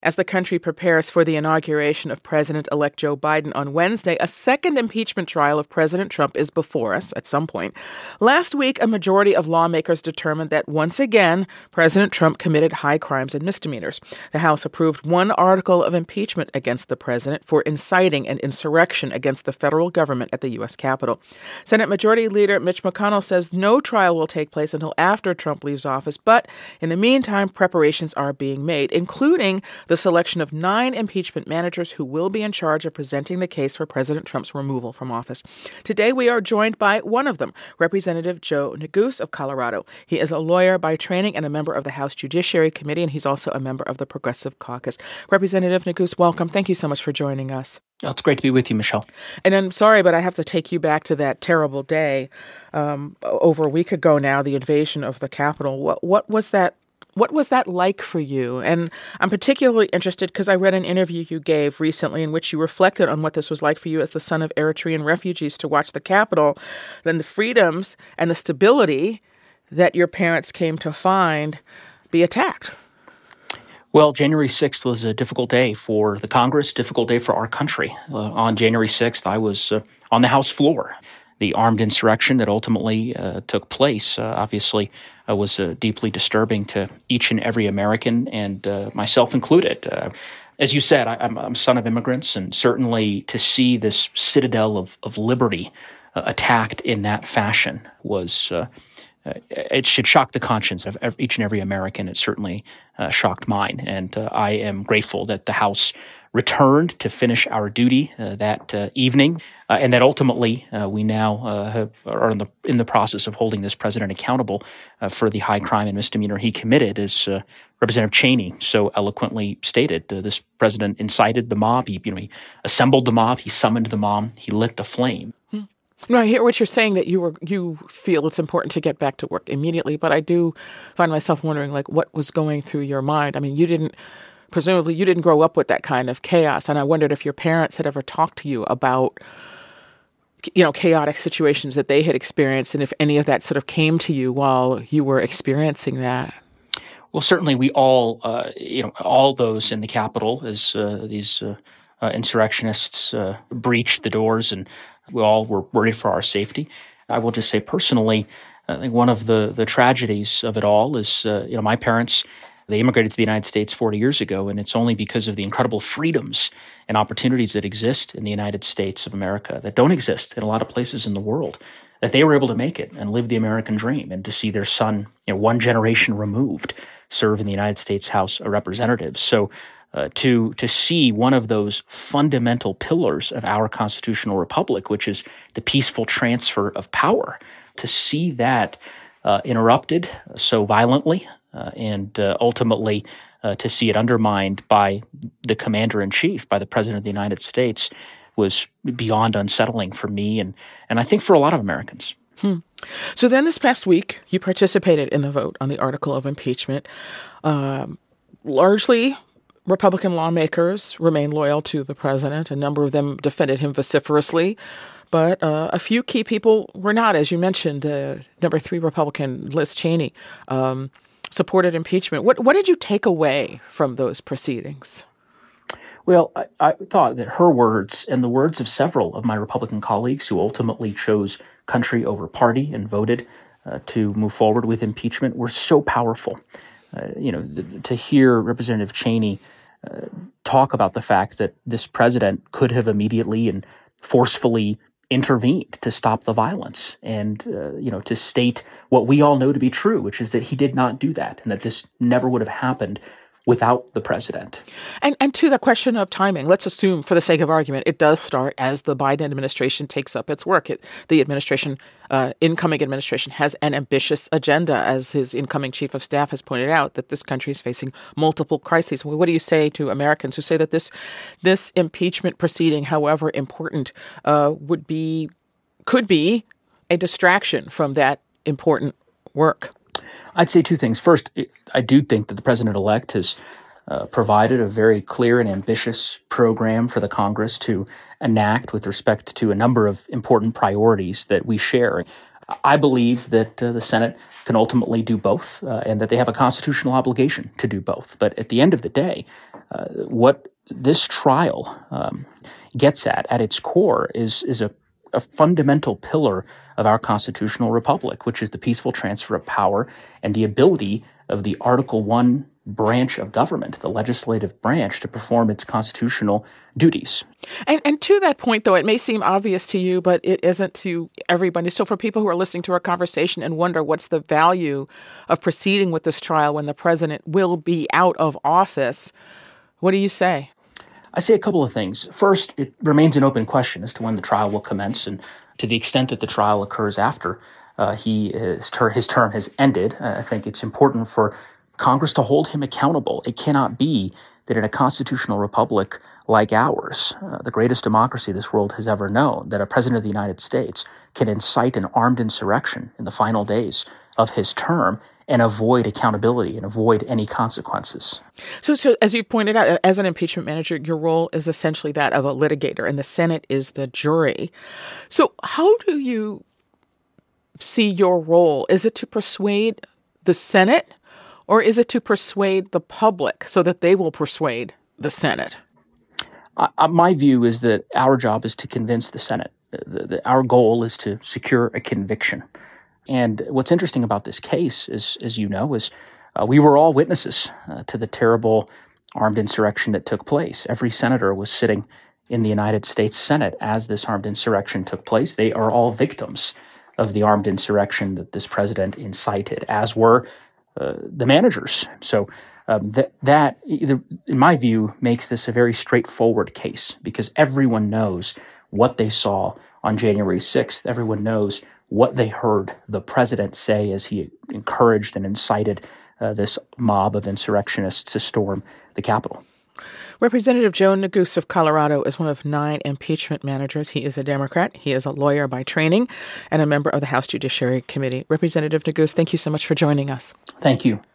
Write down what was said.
As the country prepares for the inauguration of President-elect Joe Biden on Wednesday, a second impeachment trial of President Trump is before us at some point. Last week, a majority of lawmakers determined that once again, President Trump committed high crimes and misdemeanors. The House approved one article of impeachment against the president for inciting an insurrection against the federal government at the U.S. Capitol. Senate Majority Leader Mitch McConnell says no trial will take place until after Trump leaves office, but in the meantime, preparations are being made, including the selection of 9 impeachment managers who will be in charge of presenting the case for President Trump's removal from office. Today, we are joined by one of them, Representative Joe Neguse of Colorado. He is a lawyer by training and a member of the House Judiciary Committee, and he's also a member of the Progressive Caucus. Representative Neguse, welcome. Thank you so much for joining us. Oh, it's great to be with you, Michelle. And I'm sorry, but I have to take you back to that terrible day over a week ago now, the invasion of the Capitol. What was that? What was that like for you? And I'm particularly interested because I read an interview you gave recently in which you reflected on what this was like for you as the son of Eritrean refugees to watch the Capitol, then the freedoms and the stability that your parents came to find be attacked. Well, January 6th was a difficult day for the Congress, difficult day for our country. On January 6th, I was on the House floor. The armed insurrection that ultimately took place, obviously, was deeply disturbing to each and every American, and myself included. As you said, I'm a son of immigrants, and certainly to see this citadel of liberty attacked in that fashion was it should shock the conscience of each and every American. It certainly shocked mine, and I am grateful that the House returned to finish our duty that evening, and that ultimately we now are in the process of holding this president accountable for the high crime and misdemeanor he committed, as Representative Cheney so eloquently stated. This president incited the mob. He assembled the mob. He summoned the mob. He lit the flame. No, I hear what you're saying, that you feel it's important to get back to work immediately, but I do find myself wondering, what was going through your mind? I mean, presumably you didn't grow up with that kind of chaos, and I wondered if your parents had ever talked to you about, chaotic situations that they had experienced, and if any of that sort of came to you while you were experiencing that. Well, certainly we all, all those in the Capitol, as these insurrectionists breached the doors, and we all were worried for our safety. I will just say personally, I think one of the tragedies of it all is, my parents, they immigrated to the United States 40 years ago, and it's only because of the incredible freedoms and opportunities that exist in the United States of America that don't exist in a lot of places in the world, that they were able to make it and live the American dream, and to see their son, one generation removed, serve in the United States House of Representatives. So to see one of those fundamental pillars of our constitutional republic, which is the peaceful transfer of power, to see that interrupted so violently, and ultimately to see it undermined by the commander-in-chief, by the President of the United States, was beyond unsettling for me and I think for a lot of Americans. So then this past week, you participated in the vote on the article of impeachment. Largely, Republican lawmakers remain loyal to the president. A number of them defended him vociferously. But a few key people were not. As you mentioned, number 3 Republican Liz Cheney supported impeachment. What did you take away from those proceedings? Well, I thought that her words and the words of several of my Republican colleagues who ultimately chose country over party and voted to move forward with impeachment were so powerful. To hear Representative Cheney talk about the fact that this president could have immediately and forcefully intervened to stop the violence, and to state what we all know to be true, which is that he did not do that, and that this never would have happened without the president. And to the question of timing, let's assume, for the sake of argument, it does start as the Biden administration takes up its work. The incoming administration has an ambitious agenda, as his incoming chief of staff has pointed out, that this country is facing multiple crises. What do you say to Americans who say that this impeachment proceeding, however important, could be a distraction from that important work? I'd say two things. First, I do think that the president-elect has provided a very clear and ambitious program for the Congress to enact with respect to a number of important priorities that we share. I believe that the Senate can ultimately do both, and that they have a constitutional obligation to do both. But at the end of the day, What this trial gets at its core, is a fundamental pillar of our constitutional republic, which is the peaceful transfer of power and the ability of the Article I branch of government, the legislative branch, to perform its constitutional duties. And to that point, though, it may seem obvious to you, but it isn't to everybody. So for people who are listening to our conversation and wonder what's the value of proceeding with this trial when the president will be out of office, what do you say? I say a couple of things. First, it remains an open question as to when the trial will commence, and to the extent that the trial occurs after his term has ended, I think it's important for Congress to hold him accountable. It cannot be that in a constitutional republic like ours, the greatest democracy this world has ever known, that a president of the United States can incite an armed insurrection in the final days of his term and avoid accountability and avoid any consequences. So as you pointed out, as an impeachment manager, your role is essentially that of a litigator, and the Senate is the jury. So how do you see your role? Is it to persuade the Senate, or is it to persuade the public so that they will persuade the Senate? My view is that our job is to convince the Senate. Our goal is to secure a conviction. And what's interesting about this case is, as you know, is we were all witnesses to the terrible armed insurrection that took place. Every senator was sitting in the United States Senate as this armed insurrection took place. They are all victims of the armed insurrection that this president incited, as were the managers. So that, in my view, makes this a very straightforward case, because everyone knows what they saw on January 6th. Everyone knows what they heard the president say as he encouraged and incited this mob of insurrectionists to storm the Capitol. Representative Joe Neguse of Colorado is one of 9 impeachment managers. He is a Democrat. He is a lawyer by training and a member of the House Judiciary Committee. Representative Neguse, thank you so much for joining us. Thank you.